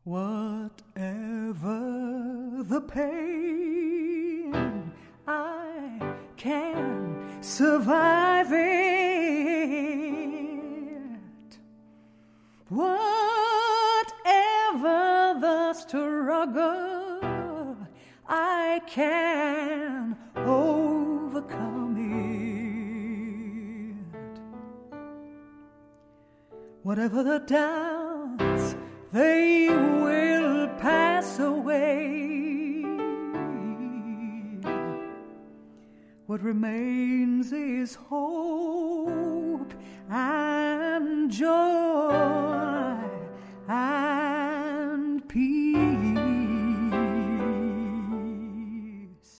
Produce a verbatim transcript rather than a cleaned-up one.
Whatever the pain, I can survive it. Whatever the struggle, I can overcome it. Whatever the doubts, they will pass away. What remains is hope and joy.